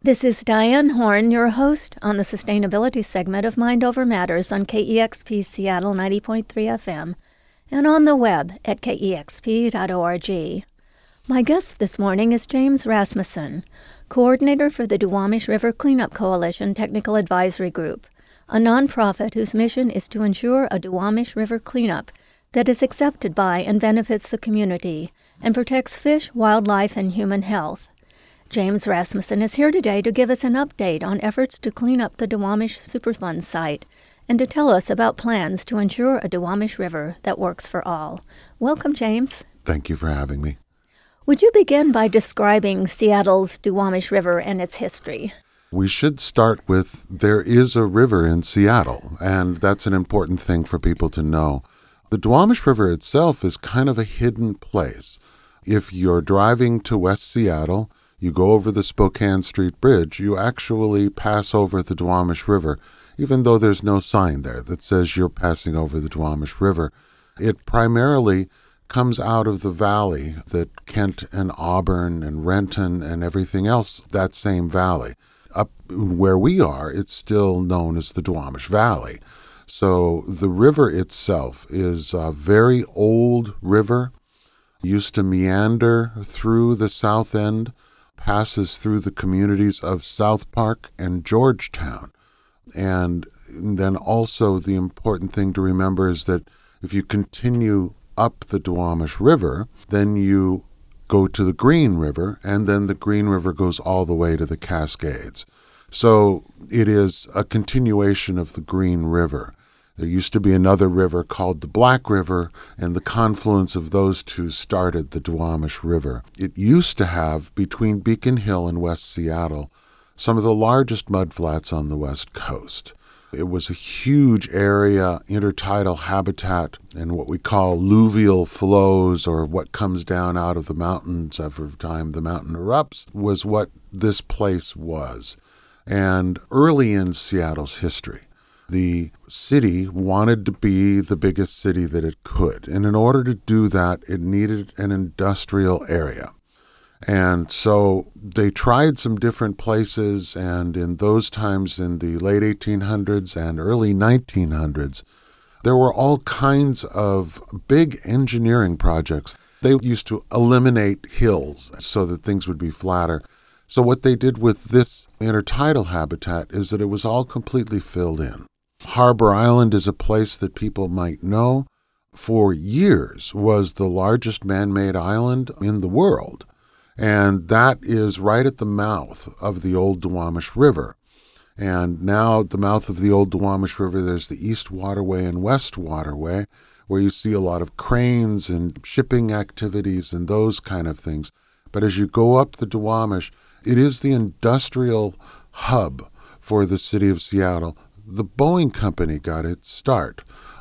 This is Diane Horn, your host on the sustainability segment of Mind Over Matters on KEXP Seattle 90.3 FM and on the web at kexp.org. My guest this morning is James Rasmussen, coordinator for the Duwamish River Cleanup Coalition Technical Advisory Group, a nonprofit whose mission is to ensure a Duwamish River cleanup that is accepted by and benefits the community and protects fish, wildlife, and human health. James Rasmussen is here today to give us an update on efforts to clean up the Duwamish Superfund site and to tell us about plans to ensure a Duwamish River that works for all. Welcome, James. Thank you for having me. Would you begin by describing Seattle's Duwamish River and its history? We should start with there is a river in Seattle, and that's an important thing for people to know. The Duwamish River itself is kind of a hidden place. If you're driving to West Seattle, you go over the Spokane Street Bridge, you actually pass over the Duwamish River, even though there's no sign there that says you're passing over the Duwamish River. It primarily comes out of the valley that Kent and Auburn and Renton and everything else, that same valley. Up where we are, it's still known as the Duwamish Valley. So the river itself is a very old river, used to meander through the south end, passes through the communities of South Park and Georgetown. And then also the important thing to remember is that if you continue up the Duwamish River, then you go to the Green River, and then the Green River goes all the way to the Cascades. So it is a continuation of the Green River. There used to be another river called the Black River, and the confluence of those two started the Duwamish River. It used to have, between Beacon Hill and West Seattle, some of the largest mudflats on the West Coast. It was a huge area, intertidal habitat, and what we call alluvial flows, or what comes down out of the mountains every time the mountain erupts, was what this place was. And early in Seattle's history, the city wanted to be the biggest city that it could. And in order to do that, it needed an industrial area. And so they tried some different places, and in those times, in the late 1800s and early 1900s, there were all kinds of big engineering projects. They used to eliminate hills so that things would be flatter. So what they did with this intertidal habitat is that it was all completely filled in. Harbor Island is a place that people might know. For years was the largest man-made island in the world. And that is right at the mouth of the old Duwamish River. And now at the mouth of the old Duwamish River, there's the East Waterway and West Waterway, where you see a lot of cranes and shipping activities and those kind of things. But as you go up the Duwamish, it is the industrial hub for the city of Seattle. The Boeing Company got its start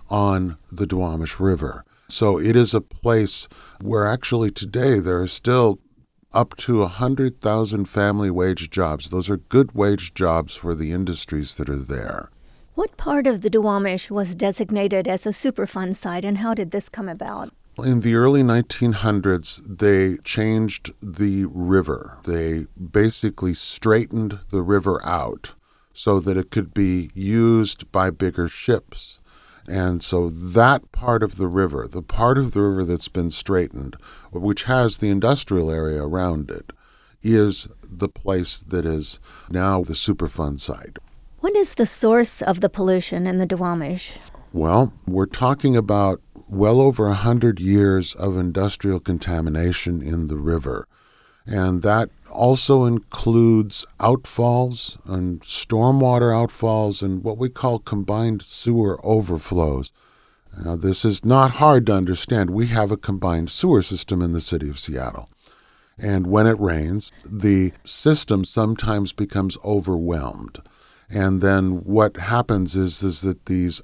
on the Duwamish River. So it is a place where actually today there are still up to 100,000 family wage jobs. Those are good wage jobs for the industries that are there. What part of the Duwamish was designated as a Superfund site, and how did this come about? In the early 1900s, they changed the river. They basically straightened the river out so that it could be used by bigger ships. And so that part of the river, the part of the river that's been straightened, which has the industrial area around it, is the place that is now the Superfund site. What is the source of the pollution in the Duwamish? Well, we're talking about well over 100 years of industrial contamination in the river. And that also includes outfalls and stormwater outfalls and what we call combined sewer overflows. Now, this is not hard to understand. We have a combined sewer system in the city of Seattle. And when it rains, the system sometimes becomes overwhelmed. And then what happens is that these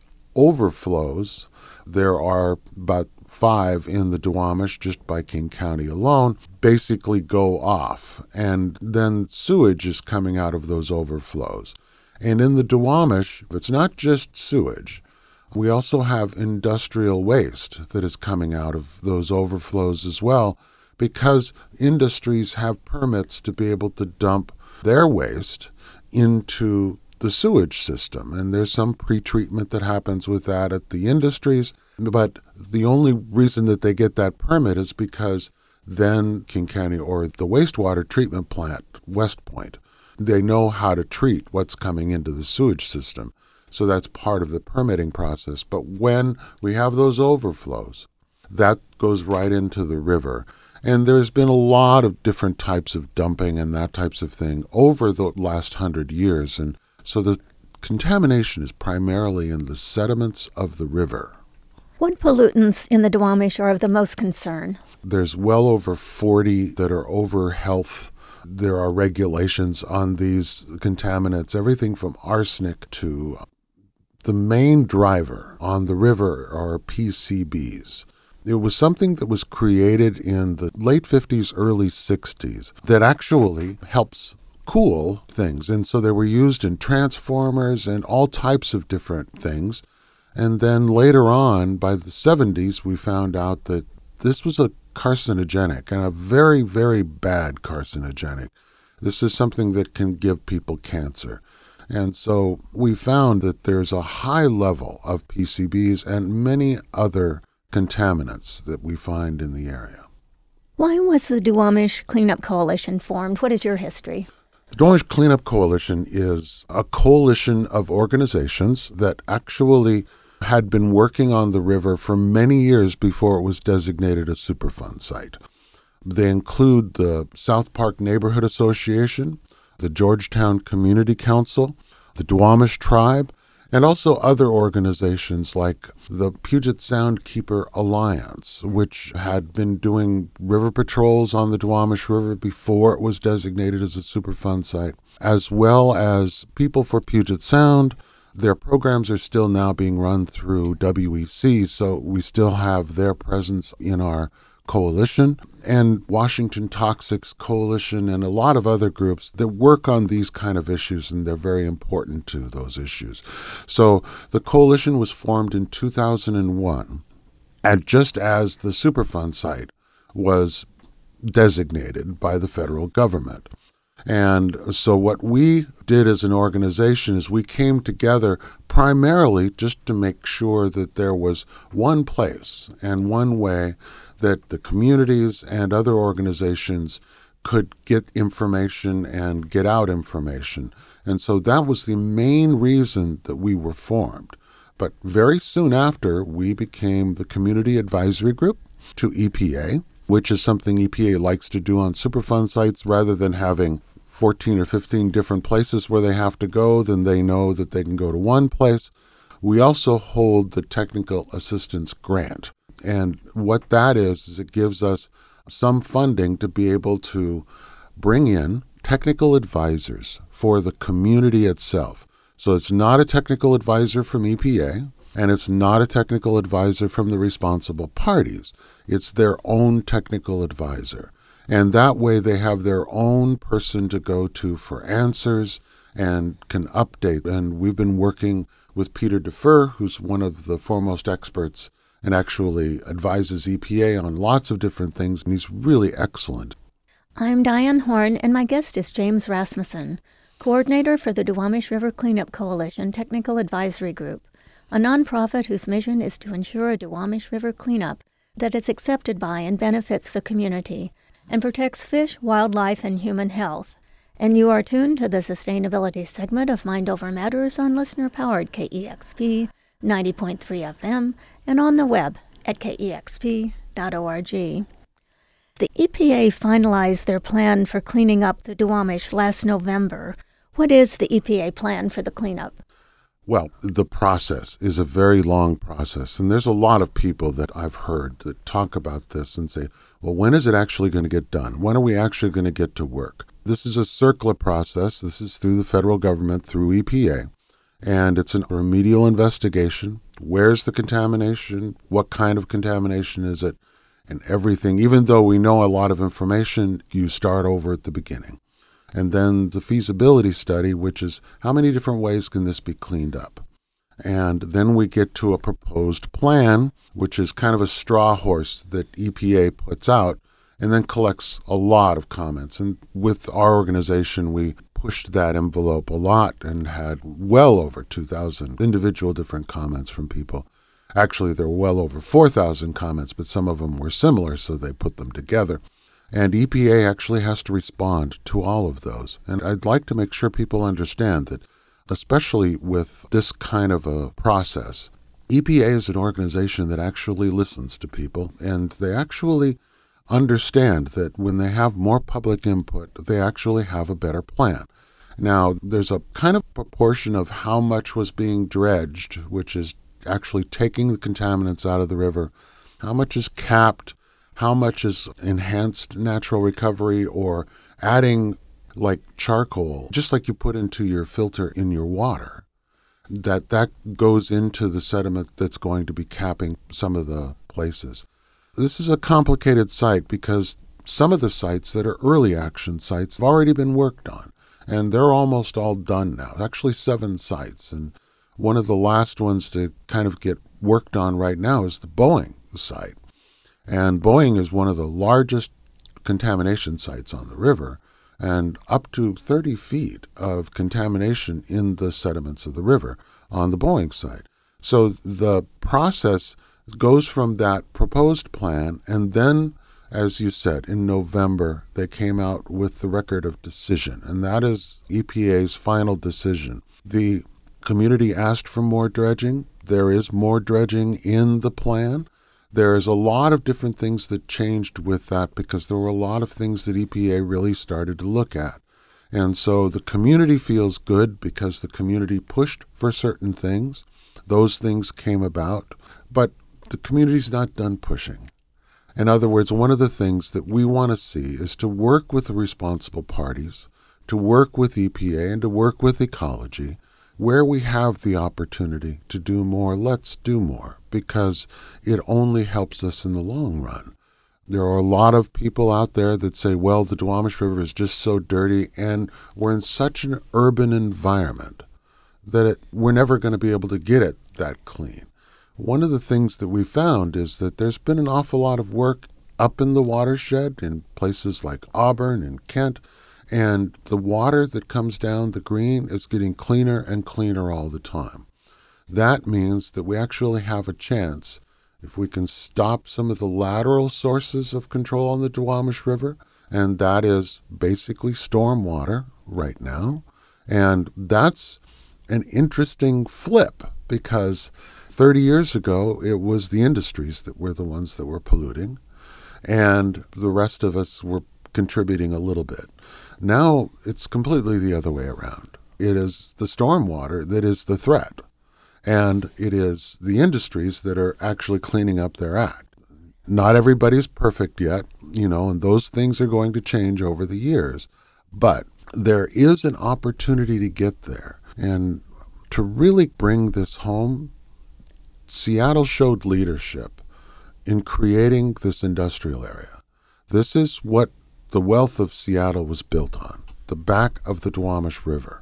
overflows, there are about 5 in the Duwamish, just by King County alone, basically go off. And then sewage is coming out of those overflows. And in the Duwamish, it's not just sewage. We also have industrial waste that is coming out of those overflows as well, because industries have permits to be able to dump their waste into the sewage system. And there's some pretreatment that happens with that at the industries. But the only reason that they get that permit is because then King County or the wastewater treatment plant, West Point, they know how to treat what's coming into the sewage system. So that's part of the permitting process. But when we have those overflows, that goes right into the river. And there's been a lot of different types of dumping and that types of thing over the last 100 years. And so the contamination is primarily in the sediments of the river. What pollutants in the Duwamish are of the most concern? There's well over 40 that are over health. There are regulations on these contaminants, everything from arsenic to the main driver on the river are PCBs. It was something that was created in the late 50s, early 60s that actually helps cool things. And so they were used in transformers and all types of different things. And then later on, by the 70s, we found out that this was a carcinogenic and a very, very bad carcinogenic. This is something that can give people cancer. And so we found that there's a high level of PCBs and many other contaminants that we find in the area. Why was the Duwamish Cleanup Coalition formed? What is your history? The Duwamish Cleanup Coalition is a coalition of organizations that actually had been working on the river for many years before it was designated a Superfund site. They include the South Park Neighborhood Association, the Georgetown Community Council, the Duwamish Tribe, and also other organizations like the Puget Sound Keeper Alliance, which had been doing river patrols on the Duwamish River before it was designated as a Superfund site, as well as People for Puget Sound. Their programs are still now being run through WEC, so we still have their presence in our coalition, and Washington Toxics Coalition and a lot of other groups that work on these kind of issues, and they're very important to those issues. So the coalition was formed in 2001, and just as the Superfund site was designated by the federal government. And so what we did as an organization is we came together primarily just to make sure that there was one place and one way that the communities and other organizations could get information and get out information. And so that was the main reason that we were formed. But very soon after, we became the Community Advisory Group to EPA, which is something EPA likes to do on Superfund sites. Rather than having 14 or 15 different places where they have to go, then they know that they can go to one place. We also hold the Technical Assistance Grant. And what that is it gives us some funding to be able to bring in technical advisors for the community itself. So it's not a technical advisor from EPA, and it's not a technical advisor from the responsible parties. It's their own technical advisor. And that way they have their own person to go to for answers and can update. And we've been working with Peter Defer, who's one of the foremost experts and actually advises EPA on lots of different things, and he's really excellent. I'm Diane Horn, and my guest is James Rasmussen, coordinator for the Duwamish River Cleanup Coalition Technical Advisory Group, a nonprofit whose mission is to ensure a Duwamish River cleanup that is accepted by and benefits the community and protects fish, wildlife, and human health. And you are tuned to the sustainability segment of Mind Over Matters on listener-powered KEXP 90.3 FM and on the web at kexp.org. The EPA finalized their plan for cleaning up the Duwamish last November. What is the EPA plan for the cleanup? Well, the process is a very long process, and there's a lot of people that I've heard that talk about this and say, well, when is it actually going to get done? When are we actually going to get to work? This is a circular process. This is through the federal government, through EPA, and it's a remedial investigation. Where's the contamination? What kind of contamination is it? And everything. Even though we know a lot of information, you start over at the beginning. And then the feasibility study, which is how many different ways can this be cleaned up? And then we get to a proposed plan, which is kind of a straw horse that EPA puts out and then collects a lot of comments. And with our organization, we pushed that envelope a lot and had well over 2,000 individual different comments from people. Actually, there were well over 4,000 comments, but some of them were similar, so they put them together. And EPA actually has to respond to all of those. And I'd like to make sure people understand that, especially with this kind of a process, EPA is an organization that actually listens to people, and they actually understand that when they have more public input, they actually have a better plan. Now, there's a kind of proportion of how much was being dredged, which is actually taking the contaminants out of the river, how much is capped, how much is enhanced natural recovery, or adding like charcoal, just like you put into your filter in your water, that goes into the sediment that's going to be capping some of the places. This is a complicated site because some of the sites that are early action sites have already been worked on, and they're almost all done now. Actually, 7 sites, and one of the last ones to kind of get worked on right now is the Boeing site. And Boeing is one of the largest contamination sites on the river, and up to 30 feet of contamination in the sediments of the river on the Boeing site. So the process goes from that proposed plan, and then, as you said, in November, they came out with the record of decision, and that is EPA's final decision. The community asked for more dredging. There is more dredging in the plan. There is a lot of different things that changed with that because there were a lot of things that EPA really started to look at. And so the community feels good because the community pushed for certain things. Those things came about, but the community's not done pushing. In other words, one of the things that we want to see is to work with the responsible parties, to work with EPA, and to work with ecology. Where we have the opportunity to do more, let's do more, because it only helps us in the long run. There are a lot of people out there that say, well, the Duwamish River is just so dirty, and we're in such an urban environment that we're never going to be able to get it that clean. One of the things that we found is that there's been an awful lot of work up in the watershed in places like Auburn and Kent, and the water that comes down the Green is getting cleaner and cleaner all the time. That means that we actually have a chance, if we can stop some of the lateral sources of control on the Duwamish River, and that is basically storm water right now. And that's an interesting flip because 30 years ago, it was the industries that were the ones that were polluting, and the rest of us were contributing a little bit. Now it's completely the other way around. It is the stormwater that is the threat, and it is the industries that are actually cleaning up their act. Not everybody's perfect yet, and those things are going to change over the years, but there is an opportunity to get there. And to really bring this home, Seattle showed leadership in creating this industrial area. This is what the wealth of Seattle was built on, the back of the Duwamish River.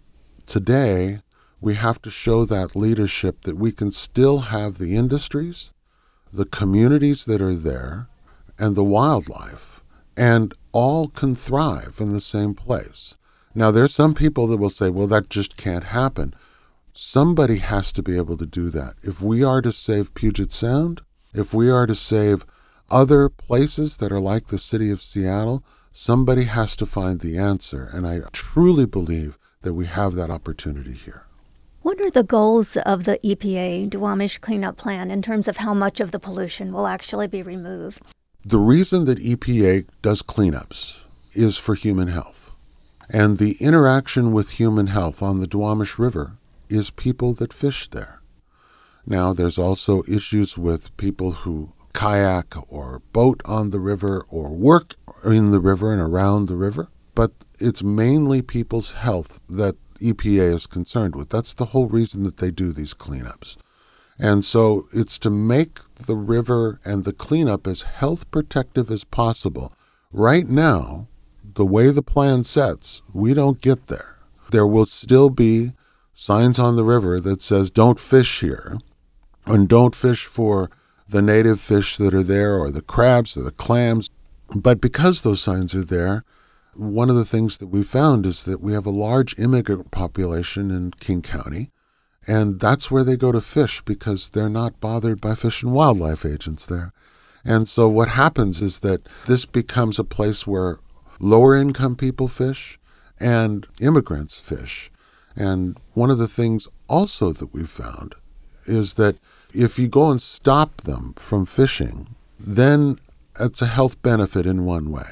Today, we have to show that leadership that we can still have the industries, the communities that are there, and the wildlife, and all can thrive in the same place. Now, there's some people that will say, well, that just can't happen. Somebody has to be able to do that. If we are to save Puget Sound, if we are to save other places that are like the city of Seattle, somebody has to find the answer, and I truly believe that we have that opportunity here. What are the goals of the EPA Duwamish Cleanup Plan in terms of how much of the pollution will actually be removed? The reason that EPA does cleanups is for human health, and the interaction with human health on the Duwamish River is people that fish there. Now, there's also issues with people who kayak or boat on the river or work in the river and around the river, but it's mainly people's health that EPA is concerned with. That's the whole reason that they do these cleanups. And so it's to make the river and the cleanup as health protective as possible. Right now, the way the plan sets, we don't get there. There will still be signs on the river that says don't fish here and don't fish for the native fish that are there or the crabs or the clams. But because those signs are there, one of the things that we found is that we have a large immigrant population in King County, and that's where they go to fish because they're not bothered by fish and wildlife agents there. And so what happens is that this becomes a place where lower income people fish and immigrants fish. And one of the things also that we found is that if you go and stop them from fishing, then it's a health benefit in one way.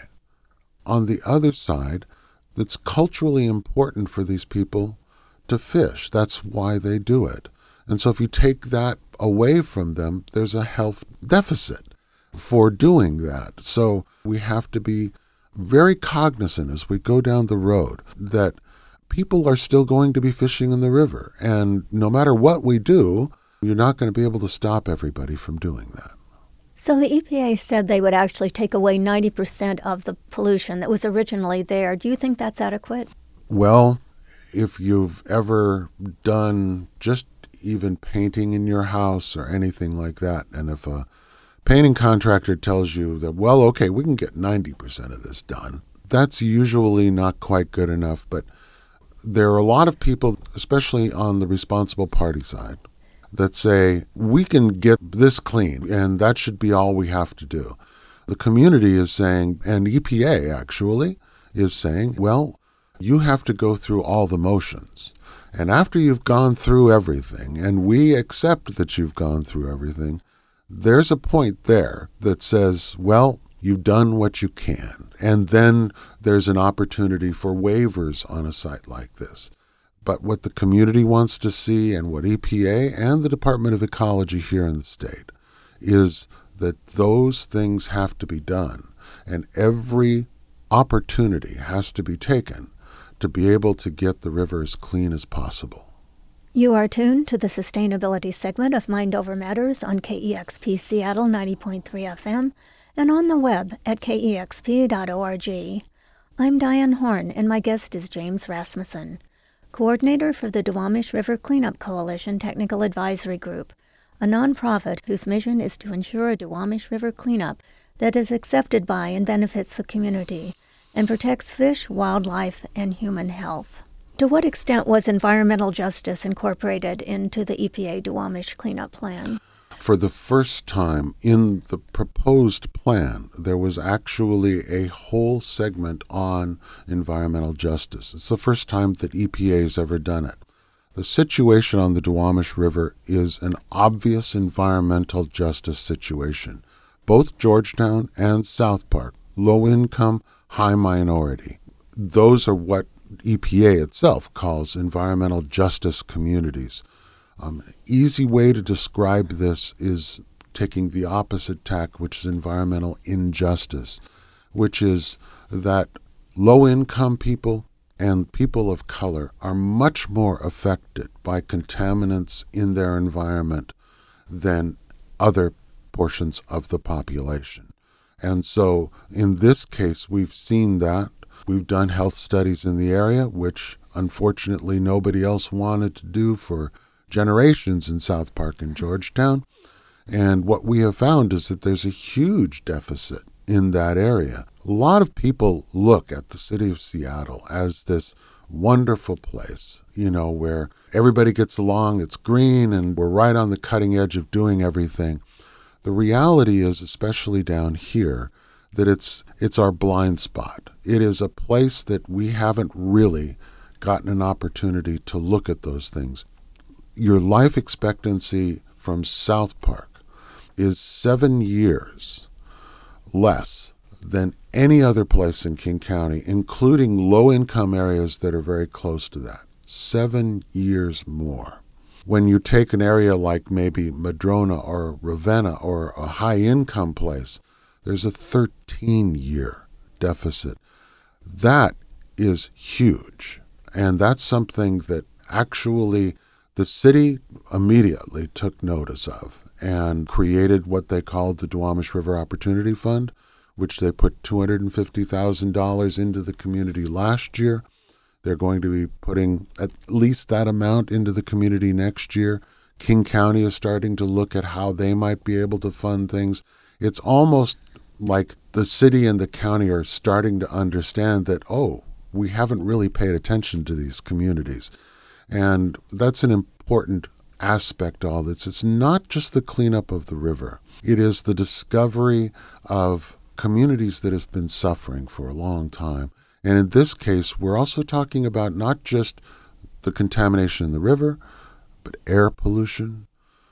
On the other side, it's culturally important for these people to fish. That's why they do it. And so if you take that away from them, there's a health deficit for doing that. So we have to be very cognizant as we go down the road that people are still going to be fishing in the river. And no matter what we do, you're not going to be able to stop everybody from doing that. So the EPA said they would actually take away 90% of the pollution that was originally there. Do you think that's adequate? Well, if you've ever done just even painting in your house or anything like that, and if a painting contractor tells you that, well, okay, we can get 90% of this done, that's usually not quite good enough. But there are a lot of people, especially on the responsible party side, that say, we can get this clean, and that should be all we have to do. The community is saying, and EPA actually is saying, well, you have to go through all the motions. And after you've gone through everything, and we accept that you've gone through everything, there's a point there that says, well, you've done what you can. And then there's an opportunity for waivers on a site like this. But what the community wants to see and what EPA and the Department of Ecology here in the state is that those things have to be done. And every opportunity has to be taken to be able to get the river as clean as possible. You are tuned to the sustainability segment of Mind Over Matters on KEXP Seattle 90.3 FM and on the web at kexp.org. I'm Diane Horn, and my guest is James Rasmussen, coordinator for the Duwamish River Cleanup Coalition Technical Advisory Group, a nonprofit whose mission is to ensure a Duwamish River cleanup that is accepted by and benefits the community and protects fish, wildlife, and human health. To what extent was environmental justice incorporated into the EPA Duwamish cleanup plan? For the first time in the proposed plan, there was actually a whole segment on environmental justice. It's the first time that EPA has ever done it. The situation on the Duwamish River is an obvious environmental justice situation. Both Georgetown and South Park, low income, high minority. Those are what EPA itself calls environmental justice communities. Easy way to describe this is taking the opposite tack, which is environmental injustice, which is that low-income people and people of color are much more affected by contaminants in their environment than other portions of the population. And so in this case, we've seen that. We've done health studies in the area, which unfortunately nobody else wanted to do for generations in South Park and Georgetown. And what we have found is that there's a huge deficit in that area. A lot of people look at the city of Seattle as this wonderful place, where everybody gets along, it's green, and we're right on the cutting edge of doing everything. The reality is, especially down here, that it's our blind spot. It is a place that we haven't really gotten an opportunity to look at those things. Your life expectancy from South Park is 7 years less than any other place in King County, including low-income areas that are very close to that. 7 years more. When you take an area like maybe Madrona or Ravenna or a high-income place, there's a 13-year deficit. That is huge, and that's something that actually the city immediately took notice of and created what they called the Duwamish River Opportunity Fund, which they put $250,000 into the community last year. They're going to be putting at least that amount into the community next year. King County is starting to look at how they might be able to fund things. It's almost like the city and the county are starting to understand that, oh, we haven't really paid attention to these communities. And that's an important aspect of all this. It's not just the cleanup of the river. It is the discovery of communities that have been suffering for a long time. And in this case, we're also talking about not just the contamination in the river, but air pollution,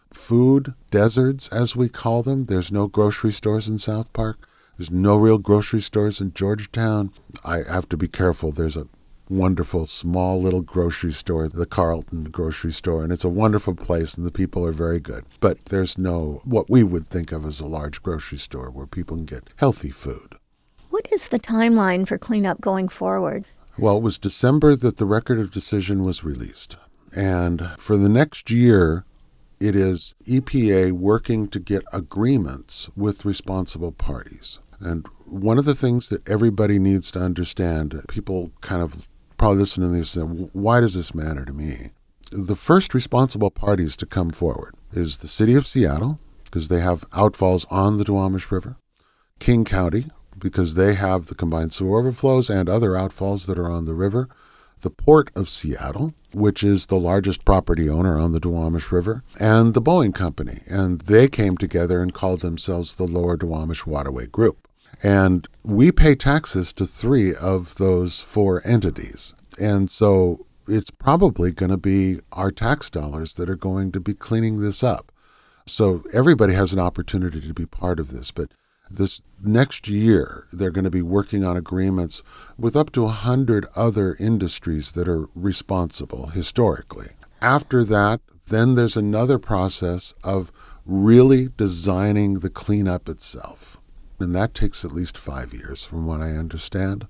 food deserts, as we call them. There's no grocery stores in South Park. There's no real grocery stores in Georgetown. I have to be careful. There's a wonderful small little grocery store, the Carlton grocery store, and it's a wonderful place and the people are very good. But there's no what we would think of as a large grocery store where people can get healthy food. What is the timeline for cleanup going forward? Well, it was December that the record of decision was released. And for the next year, it is EPA working to get agreements with responsible parties. And one of the things that everybody needs to understand, people kind of probably listen to this and say, why does this matter to me? The first responsible parties to come forward is the city of Seattle, because they have outfalls on the Duwamish River, King County, because they have the combined sewer overflows and other outfalls that are on the river, the Port of Seattle, which is the largest property owner on the Duwamish River, and the Boeing Company. And they came together and called themselves the Lower Duwamish Waterway Group. And we pay taxes to 3 of those 4 entities. And so it's probably going to be our tax dollars that are going to be cleaning this up. So everybody has an opportunity to be part of this. But this next year, they're going to be working on agreements with up to 100 other industries that are responsible historically. After that, then there's another process of really designing the cleanup itself. And that takes at least 5 years, from what I understand.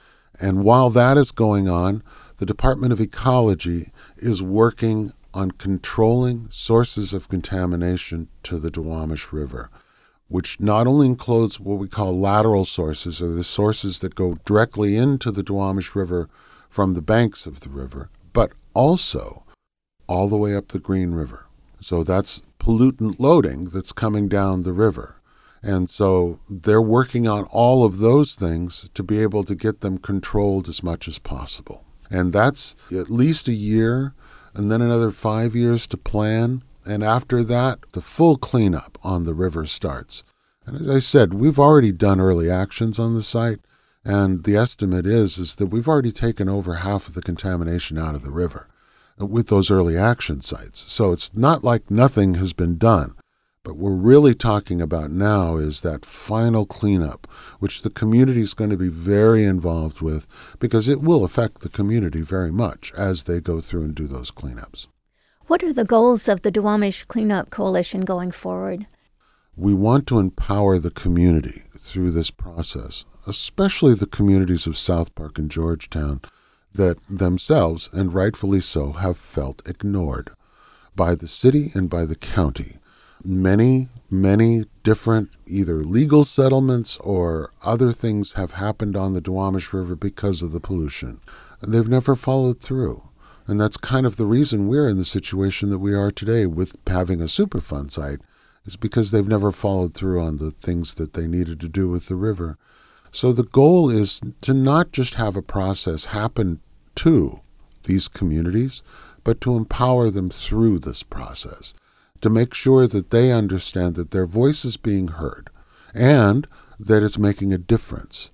And while that is going on, the Department of Ecology is working on controlling sources of contamination to the Duwamish River, which not only includes what we call lateral sources, or the sources that go directly into the Duwamish River from the banks of the river, but also all the way up the Green River. So that's pollutant loading that's coming down the river. And so they're working on all of those things to be able to get them controlled as much as possible. And that's at least a year, and then another 5 years to plan. And after that, the full cleanup on the river starts. And as I said, we've already done early actions on the site, and the estimate is that we've already taken over half of the contamination out of the river with those early action sites. So it's not like nothing has been done. But what we're really talking about now is that final cleanup, which the community is going to be very involved with, because it will affect the community very much as they go through and do those cleanups. What are the goals of the Duwamish Cleanup Coalition going forward? We want to empower the community through this process, especially the communities of South Park and Georgetown that themselves, and rightfully so, have felt ignored by the city and by the county. Many different either legal settlements or other things have happened on the Duwamish River because of the pollution. They've never followed through. And that's kind of the reason we're in the situation that we are today with having a Superfund site, is because they've never followed through on the things that they needed to do with the river. So the goal is to not just have a process happen to these communities, but to empower them through this process, to make sure that they understand that their voice is being heard and that it's making a difference.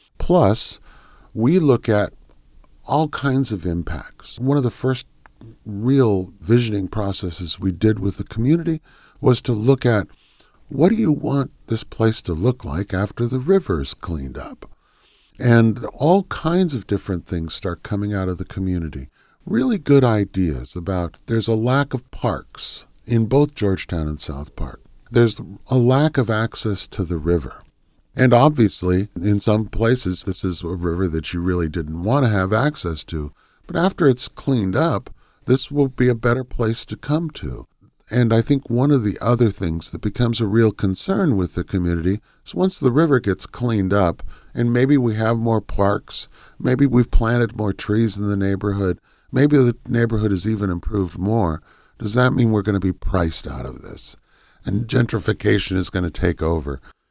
Plus, we look at all kinds of impacts. One of the first real visioning processes we did with the community was to look at, what do you want this place to look like after the river's cleaned up? And all kinds of different things start coming out of the community. Really good ideas about, there's a lack of parks in both Georgetown and South Park. There's a lack of access to the river. And obviously, in some places, this is a river that you really didn't want to have access to. But after it's cleaned up, this will be a better place to come to. And I think one of the other things that becomes a real concern with the community is once the river gets cleaned up, and maybe we have more parks, maybe we've planted more trees in the neighborhood, maybe the neighborhood has even improved more, does that mean we're going to be priced out of this? And gentrification is going to take over?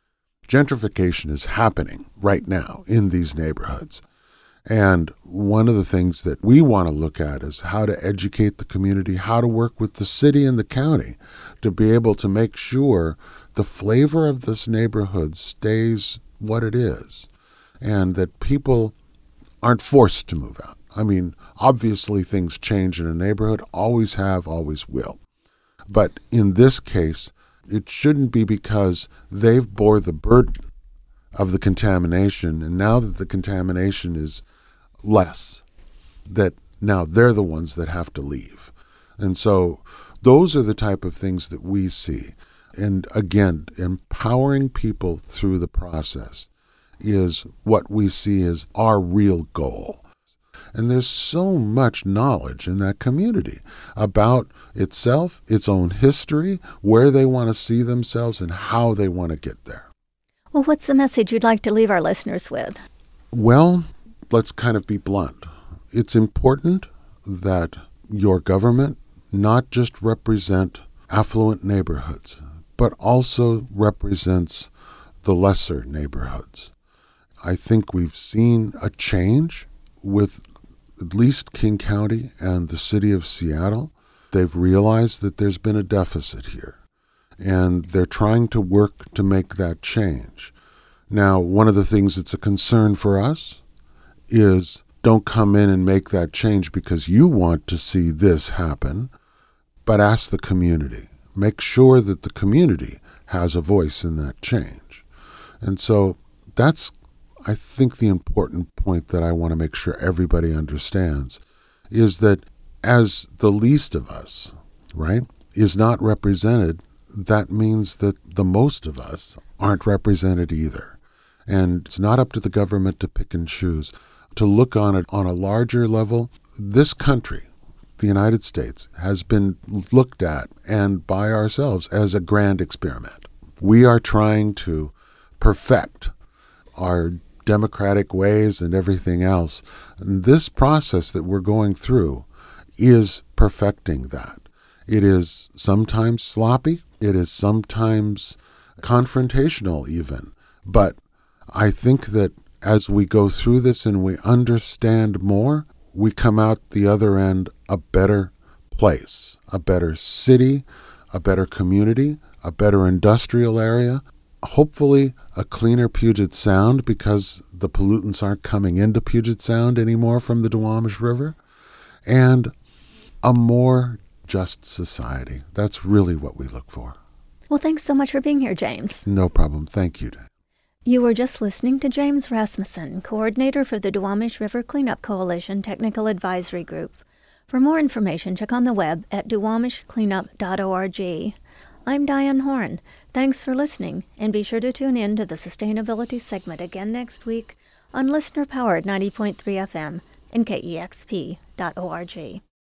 Gentrification is happening right now in these neighborhoods. And one of the things that we want to look at is how to educate the community, how to work with the city and the county to be able to make sure the flavor of this neighborhood stays what it is and that people aren't forced to move out. I mean, obviously things change in a neighborhood, always have, always will. But in this case, it shouldn't be because they've bore the burden of the contamination, and now that the contamination is less, that now they're the ones that have to leave. And so those are the type of things that we see. And again, empowering people through the process is what we see as our real goal. And there's so much knowledge in that community about itself, its own history, where they want to see themselves, and how they want to get there. Well, what's the message you'd like to leave our listeners with? Well, let's kind of be blunt. It's important that your government not just represent affluent neighborhoods, but also represents the lesser neighborhoods. I think we've seen a change with at least King County and the city of Seattle. They've realized that there's been a deficit here, and they're trying to work to make that change. Now, one of the things that's a concern for us is don't come in and make that change because you want to see this happen, but ask the community. Make sure that the community has a voice in that change. And so that's, I think, the important point that I want to make sure everybody understands is that as the least of us, right, is not represented, that means that the most of us aren't represented either. And it's not up to the government to pick and choose. To look on it on a larger level, this country, the United States, has been looked at and by ourselves as a grand experiment. We are trying to perfect our democratic ways and everything else. And this process that we're going through is perfecting that. It is sometimes sloppy. It is sometimes confrontational even. But I think that as we go through this and we understand more, we come out the other end a better place, a better city, a better community, a better industrial area, hopefully a cleaner Puget Sound because the pollutants aren't coming into Puget Sound anymore from the Duwamish River, and a more just society. That's really what we look for. Well, thanks so much for being here, James. No problem. Thank you, Dan. You were just listening to James Rasmussen, coordinator for the Duwamish River Cleanup Coalition Technical Advisory Group. For more information, check on the web at duwamishcleanup.org. I'm Diane Horn. Thanks for listening, and be sure to tune in to the Sustainability segment again next week on listener-powered 90.3 FM and KEXP.org.